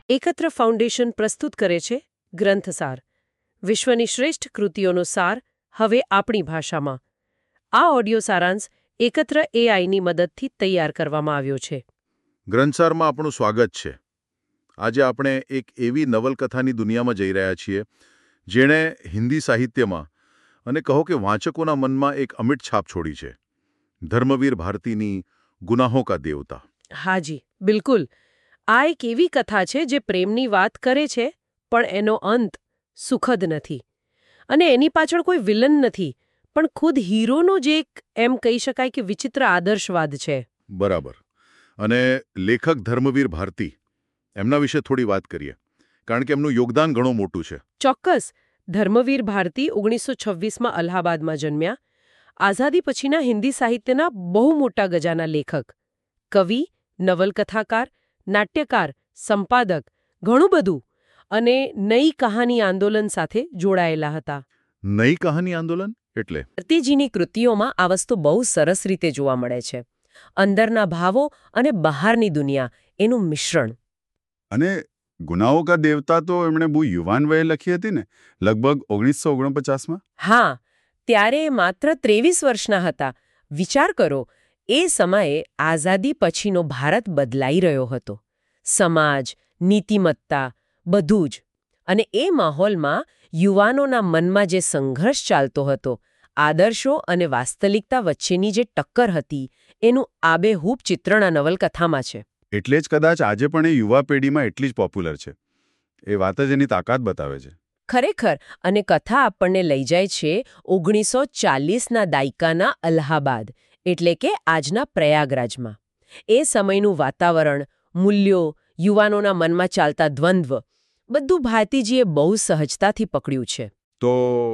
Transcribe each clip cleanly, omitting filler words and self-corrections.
એકત્ર ફાઉન્ડેશન પ્રસ્તુત કરે છે ગ્રંથસાર, વિશ્વની શ્રેષ્ઠ કૃતિઓનો સાર હવે આપણી ભાષામાં. આ ઓડિયો સારાંશ એકત્ર એઆઈની મદદથી તૈયાર કરવામાં આવ્યો છે. ગ્રંથસારમાં આપણું સ્વાગત છે. આજે આપણે એક એવી નવલકથાની દુનિયામાં જઈ રહ્યા છીએ જેણે હિન્દી સાહિત્યમાં અને કહો કે વાંચકોના મનમાં એક અમિટ છાપ છોડી છે. ધર્મવીર ભારતીની ગુનાહો કા દેવતા. હાજી, બિલકુલ. આ એક એવી કથા છે જે પ્રેમની વાત કરે છે, પણ એનો અંત સુખદ નથી. અને એની પાછળ કોઈ વિલન નથી, પણ ખુદ હીરોનો જ એક એમ કહી શકાય કે વિચિત્ર આદર્શવાદ છે. બરાબર. અને લેખક ધર્મવીર ભારતી, એમના વિશે થોડી વાત કરીએ, કારણ કે એમનું યોગદાન ઘણું મોટું છે. ચોક્કસ. ધર્મવીર ભારતી 1926માં અલ્હાબાદમાં જન્મ્યા. આઝાદી પછીના હિન્દી સાહિત્યના બહુ મોટા ગજાના લેખક, કવિ, નવલકથાકાર, નાટ્યકાર, સંપાદક, ઘણું બધું. અને નઈ કહાની આંદોલન સાથે જોડાયેલા હતા. નઈ કહાની આંદોલન એટલે? ભારતીજીની કૃતિઓમાં આ વસ્તુ બહુ સરસ રીતે જોવા મળે છે. અંદરના ભાવો અને બહારની દુનિયા, એનું મિશ્રણ. અને ગુનાઓ કા દેવતા તો એમણે બહુ યુવાન વયે લખી હતી ને, લગભગ 1949માં. હા, ત્યારે એ માત્ર 23 વર્ષના હતા. વિચાર કરો, એ સમયે આઝાદી પછીનો ભારત બદલાઈ રહ્યો હતો. સમાજ, નીતિમત્તા, બધું જ. અને એ માહોલમાં યુવાનોના મનમાં જે સંઘર્ષ ચાલતો હતો, આદર્શો અને વાસ્તવિકતા વચ્ચેની જે ટક્કર હતી, એનું આબેહૂબ ચિત્રણ આ નવલકથામાં છે. એટલે જ કદાચ આજે પણ એ યુવા પેઢીમાં એટલી જ પોપ્યુલર છે. એ વાત જ એની તાકાત બતાવે છે. ખરેખર. અને કથા આપણને લઈ જાય છે 1940ના દાયકાના અલ્હાબાદ, એટલે કે આજના પ્રયાગરાજમાં. એ સમયનું વાતાવરણ, મૂલ્યો, યુવાનોના મનમાં ચાલતા દ્વંદ્વ, બધું ભારતીજીએ બહુ સહજતાથી પકડ્યું છે. તો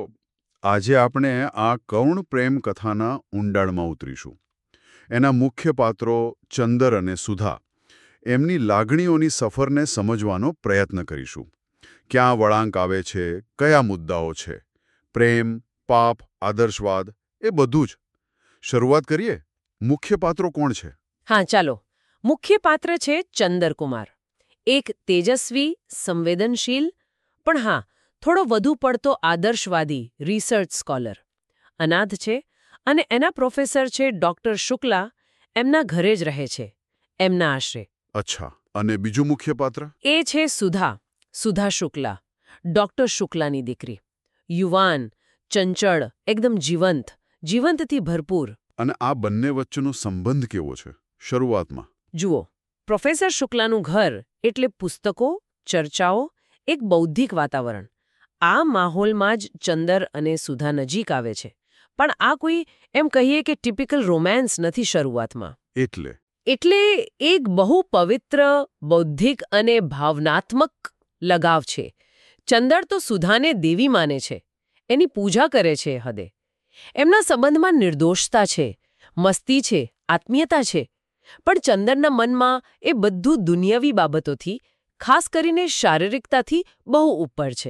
આજે આપણે આ કરુણ પ્રેમ કથાના ઊંડાણમાં ઉતરીશું. એના મુખ્ય પાત્રો ચંદર અને સુધા, એમની લાગણીઓની સફરને સમજવાનો પ્રયત્ન કરીશું. ક્યાં વળાંક આવે છે, કયા મુદ્દાઓ છે, પ્રેમ, પાપ, આદર્શવાદ, એ બધું જ. શરૂઆત કરીએ. મુખ્ય પાત્રો કોણ છે? હા, ચાલો. મુખ્ય પાત્ર છે ચંદરકુમાર. એક તેજસ્વી, સંવેદનશીલ, પણ હા, થોડો વધુ પડતો આદર્શવાદી રિસર્ચ સ્કોલર. અનાથ છે અને એના પ્રોફેસર છે ડોક્ટર શુક્લા. એમના ઘરે જ રહે છે, એમના આશરે. અચ્છા. અને બીજું મુખ્ય પાત્ર? એ છે સુધા શુક્લા, ડોક્ટર શુક્લાની દીકરી. યુવાન, ચંચળ, એકદમ જીવંતથી ભરપૂર. અને આ બંને વચ્ચેનો સંબંધ કેવો છે શરૂઆતમાં? જુઓ, પ્રોફેસર શુક્લાનું ઘર એટલે પુસ્તકો, ચર્ચાઓ, એક બૌદ્ધિક વાતાવરણ. આ માહોલમાં જ ચંદર અને સુધા નજીક આવે છે. પણ આ કોઈ એમ કહીએ કે ટિપિકલ રોમાન્સ નથી શરૂઆતમાં. એટલે એક બહુ પવિત્ર, બૌદ્ધિક અને ભાવનાત્મક લગાવ છે. ચંદર તો સુધાને દેવી માને છે, એની પૂજા કરે છે હદે. એમના સંબંધમાં નિર્દોષતા છે, મસ્તી છે, આત્મીયતા છે. પણ ચંદરના મનમાં એ બધું દુનિયાવી બાબતોથી, ખાસ કરીને શારીરિકતાથી બહુ ઉપર છે.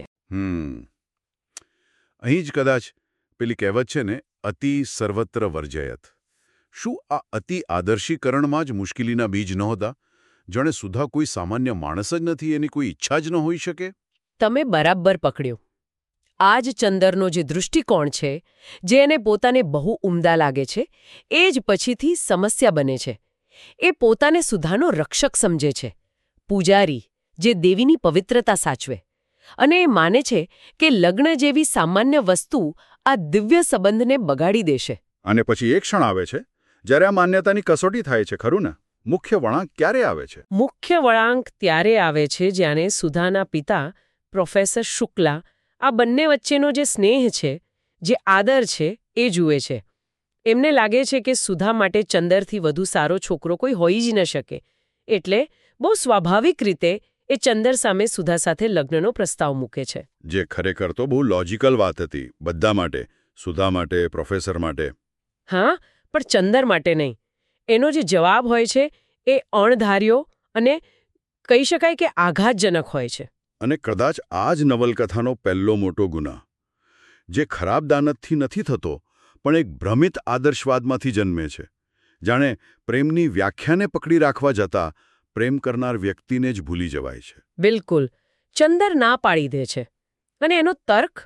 અહીં જ કદાચ પેલી કહેવત છે ને, અતિ સર્વત્ર વર્જયત. શું આ અતિ આદર્શીકરણમાં જ મુશ્કેલીના બીજ નહોતા? જાણે સુધા કોઈ સામાન્ય માણસ જ નથી, એની કોઈ ઈચ્છા જ ન હોઈ શકે? તમે બરાબર પકડ્યો. આ જ ચંદરનો જે દૃષ્ટિકોણ છે, જે એને પોતાને બહુ ઉમદા લાગે છે, એ જ પછીથી સમસ્યા બને છે. એ પોતાને સુધાનો રક્ષક સમજે છે, પૂજારી, જે દેવીની પવિત્રતા સાચવે. અને એ માને છે કે લગ્ન જેવી સામાન્ય વસ્તુ આ દિવ્ય સંબંધને બગાડી દેશે. અને પછી એક ક્ષણ આવે છે જ્યારે આ માન્યતાની કસોટી થાય છે, ખરું ને? મુખ્ય વળાંક ક્યારે આવે છે? મુખ્ય વળાંક ત્યારે આવે છે જ્યારે સુધાના પિતા પ્રોફેસર શુક્લા આ બંને વચ્ચેનો જે સ્નેહ છે, જે આદર છે, એ જુએ છે. એમને લાગે છે કે સુધા માટે ચંદરથી વધુ સારો છોકરો કોઈ હોઈ જ ન શકે. એટલે બહુ સ્વાભાવિક રીતે એ ચંદર સામે સુધા સાથે લગ્નનો પ્રસ્તાવ મૂકે છે. જે ખરેખર તો બહુ લોજિકલ વાત હતી બધા માટે, સુધા માટે, પ્રોફેસર માટે. હા, પણ ચંદર માટે નહીં. એનો જે જવાબ હોય છે એ અણધાર્યો અને કહી શકાય કે આઘાતજનક હોય છે. અને કદાચ આ જ નવલકથાનો પહેલો મોટો ગુના, જે ખરાબ દાનતથી નથી થતો, પણ એક ભ્રમિત આદર્શવાદમાંથી જન્મે છે. જાણે પ્રેમની વ્યાખ્યાને પકડી રાખવા જતાં પ્રેમ કરનાર વ્યક્તિને જ ભૂલી જવાય છે. બિલકુલ. ચંદર ના પાડી દે છે અને એનો તર્ક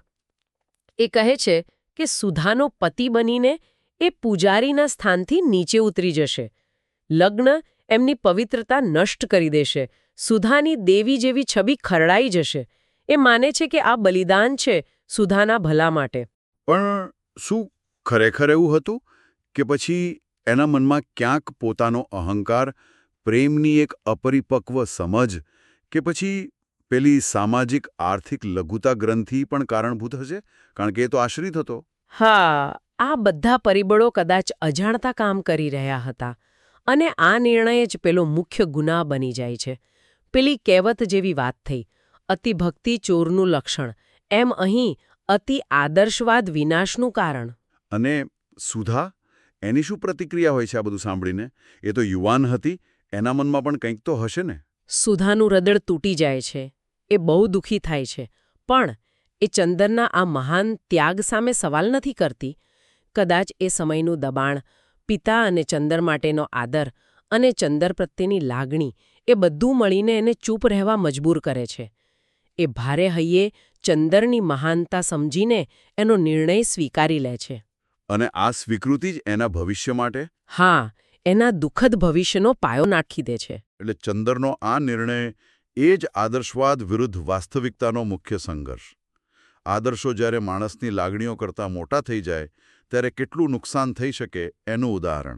એ કહે છે કે સુધાનો પતિ બનીને એ પૂજારીના સ્થાનથી નીચે ઉતરી જશે. લગ્ન એમની પવિત્રતા નષ્ટ કરી દેશે. સુધાની દેવી જેવી છબી ખરડાઈ જશે. એ માને છે કે આ બલિદાન છે સુધાના ભલા માટે. પણ શું ખરેખર એવું હતું કે પછી એના મનમાં ક્યાંક પોતાનો અહંકાર, પ્રેમની એક અપરિપક્વ સમજ કે પછી પેલી સામાજિક આર્થિક લઘુતા ગ્રંથિ પણ કારણભૂત હશે? કારણ કે એ તો આશ્રિત હતો. હા, આ બધા પરિબળો કદાચ અજાણતા કામ કરી રહ્યા હતા અને આ નિર્ણય જ પેલો મુખ્ય ગુનાહ બની જાય છે. પેલી કહેવત જેવી વાત થઈ, અતિભક્તિ ચોરનું લક્ષણ, એમ અહીં અતિ આદર્શવાદ વિનાશનું કારણ. અને સુધા, એની શું પ્રતિક્રિયા હોય છે આ બધું સાંભળીને? એ તો યુવાન હતી, એના મનમાં પણ કંઈક તો હશે ને? સુધાનું હૃદય તૂટી જાય છે. એ બહુ દુઃખી થાય છે. પણ એ ચંદરના આ મહાન ત્યાગ સામે સવાલ નથી કરતી. કદાચ એ સમયનું દબાણ, પિતા અને ચંદર માટેનો આદર અને ચંદર પ્રત્યેની લાગણી, એ બધું મળીને એને ચૂપ રહેવા મજબૂર કરે છે. એ ભારે હૈયે ચંદરની મહાનતા સમજીને એનો નિર્ણય સ્વીકારી લે છે. અને આ સ્વીકૃતિ જ એના ભવિષ્ય માટે? હા, એના દુઃખદ ભવિષ્યનો પાયો નાખી દે છે. એટલે ચંદરનો આ નિર્ણય એ જ આદર્શવાદ વિરુદ્ધ વાસ્તવિકતાનો મુખ્ય સંઘર્ષ. આદર્શો જ્યારે માણસની લાગણીઓ કરતાં મોટા થઈ જાય ત્યારે કેટલું નુકસાન થઈ શકે એનું ઉદાહરણ.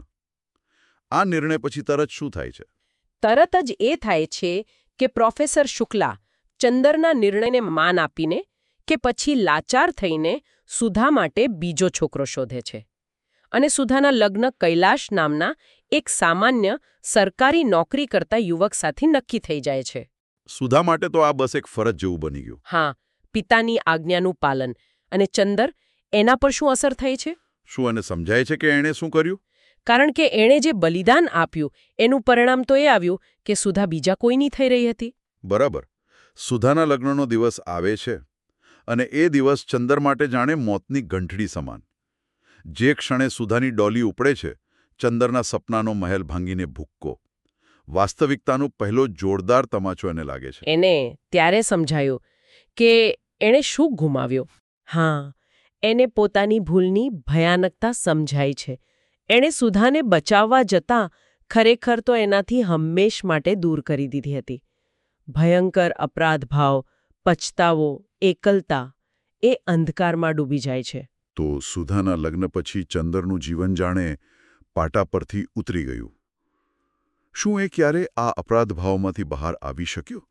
આ નિર્ણય પછી તરત શું થાય છે? તરત જ એ થાય છે કે પ્રોફેસર શુક્લા ચંદરના નિર્ણયને માન આપીને કે પછી લાચાર થઈને સુધા માટે બીજો છોકરો શોધે છે. અને સુધાના લગ્ન કૈલાશ નામના એક સામાન્ય સરકારી નોકરી કરતા યુવક સાથે નક્કી થઈ જાય છે. સુધા માટે તો આ બસ એક ફરજ જેવું બની ગયું. હા, પિતાની આજ્ઞાનું પાલન. અને ચંદર, એના પર શું અસર થઈ છે? શું એને સમજાય છે કે એણે શું કર્યું? કારણ કે એણે જે બલિદાન આપ્યું એનું પરિણામ તો એ આવ્યું કે સુધા બીજા કોઈની થઈ રહી હતી. બરાબર. સુધાના લગ્નનો દિવસ આવે છે અને એ દિવસ ચંદર માટે જાણે મોતની ગંઠડી સમાન. જે ક્ષણે સુધાની ડોલી ઉપડે છે, ચંદરના સપનાનો મહેલ ભાંગીને ભૂક્કો. વાસ્તવિકતાનો પહેલો જોરદાર તમાચો એને લાગે છે. એને ત્યારે સમજાયું કે એણે શું ગુમાવ્યો. હા, એને પોતાની ભૂલની ભયાનકતા સમજાય છે. એણે સુધાને બચાવવા જતાં ખરેખર તો એનાથી હંમેશ માટે દૂર કરી દીધી હતી. ભયંકર અપરાધભાવ, પછતાવો, એકલતા એ અંધકારમાં ડૂબી જાય છે. તો સુધાના લગ્ન પછી ચંદરનું જીવન જાણે પાટા પરથી ઉતરી ગયું. શું એ ક્યારે આ અપરાધભાવમાંથી બહાર આવી શક્યો?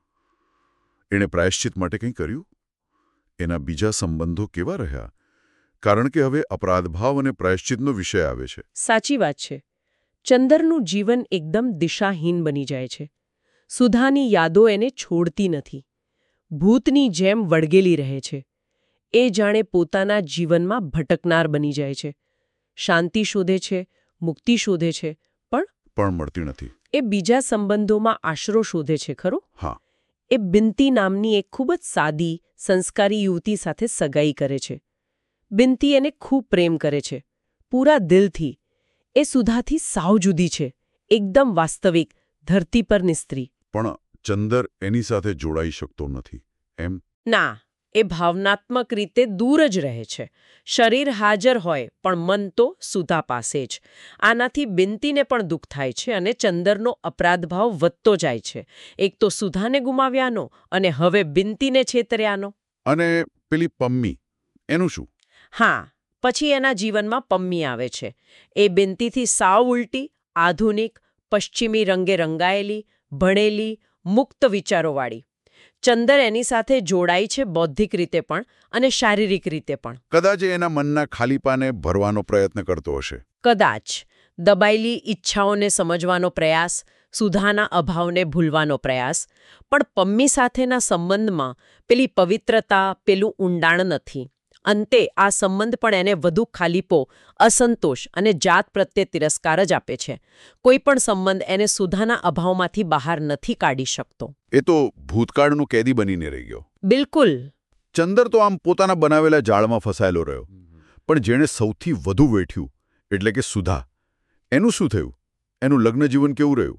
એણે પ્રાયશ્ચિત માટે કંઈ કર્યું? એના બીજા સંબંધો કેવા રહ્યા? કારણ કે હવે અપરાધભાવ અને પ્રાયશ્ચિતનો વિષય આવે છે. સાચી વાત છે. ચંદરનું જીવન એકદમ દિશાહીન બની જાય છે. સુધાની યાદો એને છોડતી નથી. ભૂતની જેમ વળગેલી રહે છે. એ જાણે પોતાના જીવનમાં ભટકનાર બની જાય છે. શાંતિ શોધે છે, મુક્તિ શોધે છે, પણ મળતી નથી. એ બીજા સંબંધોમાં આશરો શોધે છે ખરો? હા. એ બિન્તી નામની એક ખૂબ જ સાદી, સંસ્કારી યુવતી સાથે સગાઈ કરે છે. બિન્તી એને ખૂબ પ્રેમ કરે છે, પૂરા દિલથી. એ સુધાથી સાવ જુદી છે, એકદમ વાસ્તવિક, ધરતી પરની સ્ત્રી. પણ ચંદર એની સાથે જોડાઈ શકતો નથી, એમ? ના, એ ભાવનાત્મક રીતે દૂર જ રહે છે. શરીર હાજર હોય પણ મન તો સુધા પાસે જ. આનાથી બિન્તીને પણ દુઃખ થાય છે અને ચંદરનો અપરાધભાવ વધતો જાય છે. એક તો સુધાને ગુમાવ્યાનો અને હવે બિન્તીને છેતર્યાનો. અને પેલી પમ્મી, એનું શું? હા, પછી એના જીવનમાં પમ્મી આવે છે. એ બિન્તીથી સાવ ઉલટી, આધુનિક, પશ્ચિમી રંગે રંગાયેલી, ભણેલી, મુક્ત વિચારોવાળી. ચંદર એની સાથે જોડાય છે બૌદ્ધિક રીતે પણ અને શારીરિક રીતે પણ. કદાચ એના મનના ખાલીપાને ભરવાનો પ્રયત્ન કરતો હશે. કદાચ દબાયેલી ઈચ્છાઓને સમજવાનો પ્રયાસ, સુધાના અભાવને ભૂલવાનો પ્રયાસ. પણ પમ્મી સાથેના સંબંધમાં પેલી પવિત્રતા, પેલું ઊંડાણ નથી. અંતે આ સંબંધ પણ એને વધુ ખાલીપો, અસંતોષ અને જાત પ્રત્યે તિરસ્કાર જ આપે છે. કોઈ પણ સંબંધ એને સુધાના અભાવમાંથી બહાર નથી કાઢી શકતો. એ તો ભૂતકાળનું કેદી બનીને રહી ગયો. બિલકુલ. ચંદર તો આમ પોતાના બનાવેલા જાળમાં ફસાયેલો રહ્યો. પણ જેણે સૌથી વધુ વેઠ્યું, એટલે કે સુધા, એનું શું થયું? એનું લગ્ન જીવન કેવું રહ્યું?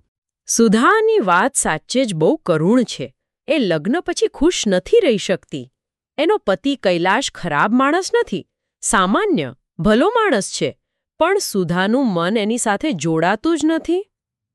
સુધાની વાત સાચે જ બહુ કરુણ છે. એ લગ્ન પછી ખુશ નથી રહી શકતી. એનો પતિ કૈલાશ ખરાબ માણસ નથી, સામાન્ય ભલો માણસ છે, પણ સુધાનું મન એની સાથે જોડાતું જ નથી.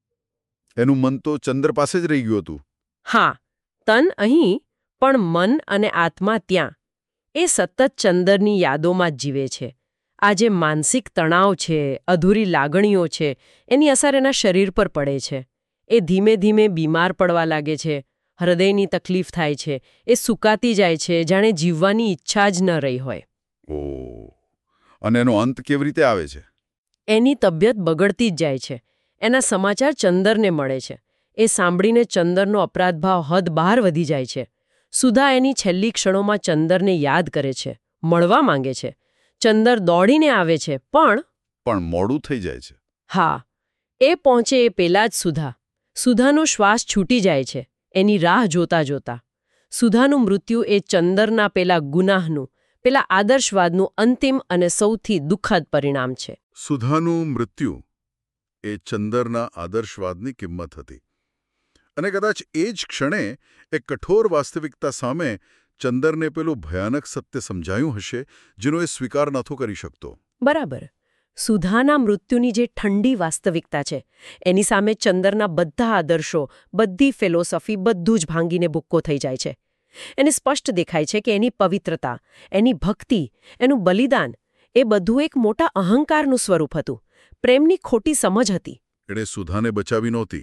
એનું મન તો ચંદ્ર પાસે જ રહી ગયું હતું. હા, તન અહીં, પણ મન અને આત્મા ત્યાં. એ સતત ચંદરની યાદોમાં જ જીવે છે. આ જે માનસિક તણાવ છે, અધૂરી લાગણીઓ છે, એની અસર એના શરીર પર પડે છે. એ ધીમે ધીમે બીમાર પડવા લાગે છે, હૃદયની તકલીફ થાય છે, એ સુકાતી જાય છે, જાણે જીવવાની ઈચ્છા જ ન રહી હોય. ઓહ, અને એનો અંત કેવી રીતે આવે છે? એની તબિયત બગડતી જ જાય છે. એના સમાચાર ચંદરને મળે છે. એ સાંભળીને ચંદરનો અપરાધભાવ હદ બહાર વધી જાય છે. સુધા એની છેલ્લી ક્ષણોમાં ચંદરને યાદ કરે છે, મળવા માંગે છે. ચંદર દોડીને આવે છે, પણ મોડું થઈ જાય છે. હા, એ પહોંચે એ પેલા જ સુધાનો શ્વાસ છૂટી જાય છે, એની રાહ જોતા જોતા. સુધાનું મૃત્યુ એ ચંદરના પેલા ગુનાહનું, પેલા આદર્શવાદનું અંતિમ અને સૌથી દુઃખદ પરિણામ છે. સુધાનું મૃત્યુ એ ચંદરના આદર્શવાદની કિંમત હતી. અને કદાચ એ જ ક્ષણે એ કઠોર વાસ્તવિકતા સામે ચંદરને પેલું ભયાનક સત્ય સમજાયું હશે, જેનો એ સ્વીકાર નહોતો કરી શકતો. બરાબર. સુધાના મૃત્યુની જે ઠંડી વાસ્તવિકતા છે, એની સામે ચંદરના બધા આદર્શો, બધી ફિલોસોફી, બધું જ ભાંગીને ભૂક્કો થઈ જાય છે. એને સ્પષ્ટ દેખાય છે કે એની પવિત્રતા, એની ભક્તિ, એનું બલિદાન, એ બધું એક મોટા અહંકારનું સ્વરૂપ હતું, પ્રેમની ખોટી સમજ હતી. એણે સુધાને બચાવી નહોતી,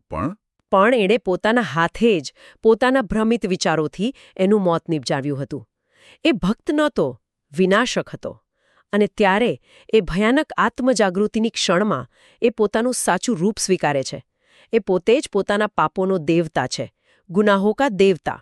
પણ એણે પોતાના હાથે જ, પોતાના ભ્રમિત વિચારોથી એનું મોત નિપજાવ્યું હતું. એ ભક્ત નહોતો, વિનાશક હતો. અને ત્યારે એ ભયાનક આત્મજાગૃતિની ક્ષણમાં એ પોતાનું સાચું રૂપ સ્વીકારે છે. એ પોતે જ પોતાના પાપોનો દેવતા છે, ગુનાહો કા દેવતા.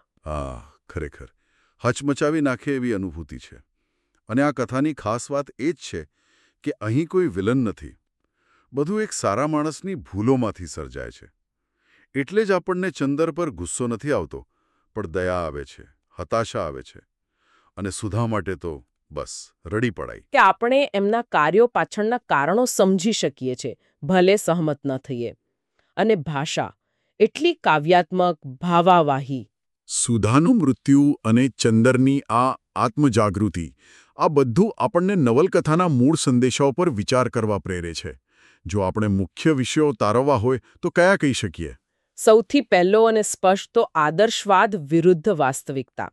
ખરેખર હચમચાવી નાખે એવી અનુભૂતિ છે. અને આ કથાની ખાસ વાત એ જ છે કે અહીં કોઈ વિલન નથી. બધું એક સારા માણસની ભૂલોમાંથી સર્જાય છે. એટલે જ આપણને ચંદર પર ગુસ્સો નથી આવતો, પણ દયા આવે છે, હતાશા આવે છે. અને સુધા માટે તો બસ રડી પડાય. કે આપણે એમના કાર્યો પાછળના કારણો સમજી શકીએ છીએ, ભલે સહમત ન થઈએ. અને ભાષા એટલી કાવ્યાત્મક, ભાવાવાહી. સુધાનું મૃત્યુ અને ચંદરની આ આત્મજાગૃતિ, આ બધું આપણને નવલકથાના મૂળ સંદેશાઓ પર વિચાર કરવા પ્રેરે છે. જો આપણે મુખ્ય વિષયો તારવવા હોય તો કયા કહી શકીએ? સૌથી પહેલો અને સ્પષ્ટ તો આદર્શવાદ વિરુદ્ધ વાસ્તવિકતા.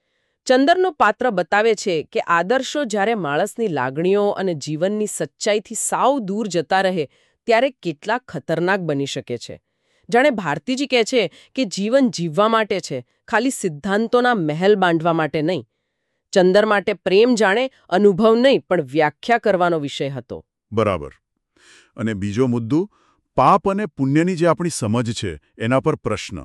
ચંદરનો પાત્ર બતાવે છે કે આદર્શો જ્યારે માણસની લાગણીઓ અને જીવનની સચ્ચાઈથી સાવ દૂર જતા રહે ત્યારે કેટલા ખતરનાક બની શકે છે. જાણે ભારતીજી કહે છે કે જીવન જીવવા માટે છે, ખાલી સિદ્ધાંતોના મહેલ બાંધવા માટે નહીં. ચંદર માટે પ્રેમ જાણે અનુભવ નહીં, પણ વ્યાખ્યા કરવાનો વિષય હતો. બરાબર. અને બીજો મુદ્દો, પાપ અને પુણ્યની જે આપણી સમજ છે એના પર પ્રશ્ન.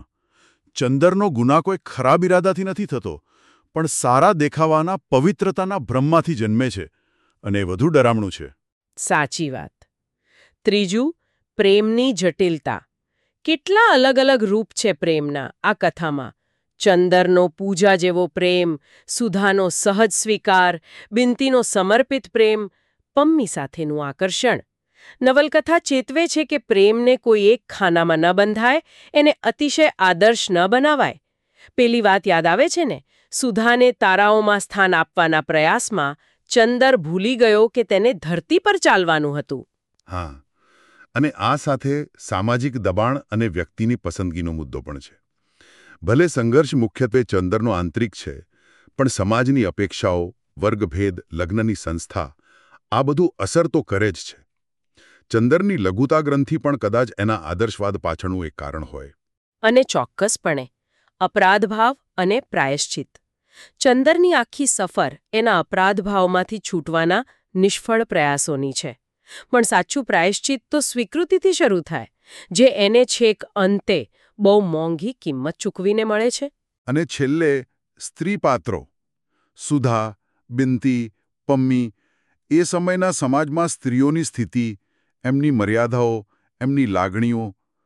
ચંદરનો ગુના કોઈ ખરાબ ઇરાદાથી નથી થતો, પણ સારા દેખાવાના પવિત્રતાના ભ્રમમાંથી જન્મે છે. અને એ વધુ ડરામણું છે. સાચી વાત. ત્રીજું, પ્રેમની જટિલતા. કેટલા અલગ અલગ રૂપ છે પ્રેમના આ કથામાં. ચંદરનો પૂજા જેવો પ્રેમ, સુધાનો સહજ સ્વીકાર, બિનતીનો સમર્પિત પ્રેમ, પમ્મી સાથેનું આકર્ષણ. નવલકથા ચેતવે છે કે પ્રેમને કોઈ એક ખાનામાં ન બંધાય, એને અતિશય આદર્શ ન બનાવાય. પેલી વાત યાદ આવે છે ને, સુધાને તારાઓમાં સ્થાન આપવાના પ્રયાસમાં ચંદર ભૂલી ગયો કે તેને ધરતી પર ચાલવાનું હતું. હા, અને આ સાથે સામાજિક દબાણ અને વ્યક્તિની પસંદગીનો મુદ્દો પણ છે. ભલે સંઘર્ષ મુખ્યત્વે ચંદરનો આંતરિક છે, પણ સમાજની અપેક્ષાઓ, વર્ગભેદ, લગ્નની સંસ્થા, આ બધું અસર તો કરે જ છે. ચંદરની લઘુતા ગ્રંથિ પણ કદાચ એના આદર્શવાદ પાછળનું એક કારણ હોય. અને ચોક્કસપણે અપરાધભાવ અને પ્રાયશ્ચિત. ચંદરની આખી સફર એના અપરાધભાવમાંથી છૂટવાના નિષ્ફળ પ્રયાસોની છે. પણ સાચું પ્રાયશ્ચિત તો સ્વીકૃતિથી શરૂ થાય, જે એને છેક અંતે બહુ મોંઘી કિંમત ચૂકવીને મળે છે. અને છેલ્લે સ્ત્રી પાત્રો, સુધા, બિનતી, પમ્મી, એ સમયના સમાજમાં સ્ત્રીઓની સ્થિતિ, એમની મર્યાદાઓ, એમની લાગણીઓ.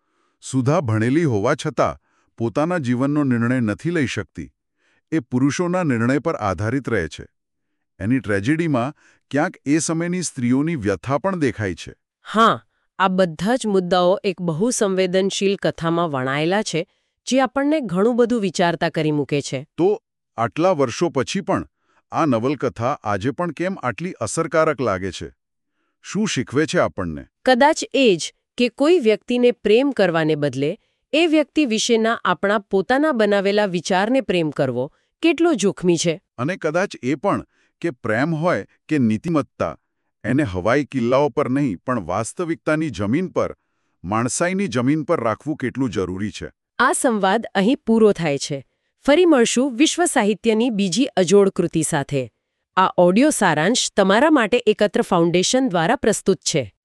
સુધા ભણેલી હોવા છતાં પોતાના જીવનનો નિર્ણય નથી લઈ શકતી. એ પુરુષોના નિર્ણય પર આધારિત રહે છે. એની ટ્રેજેડીમાં ક્યાંક એ સમયની સ્ત્રીઓની વ્યથા પણ દેખાય છે. હા, આ બધા જ મુદ્દાઓ એક બહુ સંવેદનશીલ કથામાં વણાયેલા છે જે આપણને ઘણું બધું વિચારતા કરી મૂકે છે. તો આટલા વર્ષો પછી પણ આ નવલકથા આજે પણ કેમ આટલી અસરકારક લાગે છે? શું શીખવે છે આપણને? કદાચ એ જ કે કોઈ વ્યક્તિને પ્રેમ કરવાને બદલે એ વ્યક્તિ વિશેના આપણા પોતાના બનાવેલા વિચારને પ્રેમ કરવો કેટલો જોખમી છે. અને કદાચ એ પણ કે પ્રેમ હોય કે નીતિમત્તા, એને હવાઈ કિલ્લાઓ પર નહીં પણ વાસ્તવિકતાની જમીન પર, માણસાઈની જમીન પર રાખવું કેટલું જરૂરી છે. આ સંવાદ અહીં પૂરો થાય છે. ફરી મળશું વિશ્વ સાહિત્યની બીજી અજોડ કૃતિ સાથે. આ ઓડિયો સારાંશ તમારા માટે એકત્ર ફાઉન્ડેશન દ્વારા પ્રસ્તુત છે.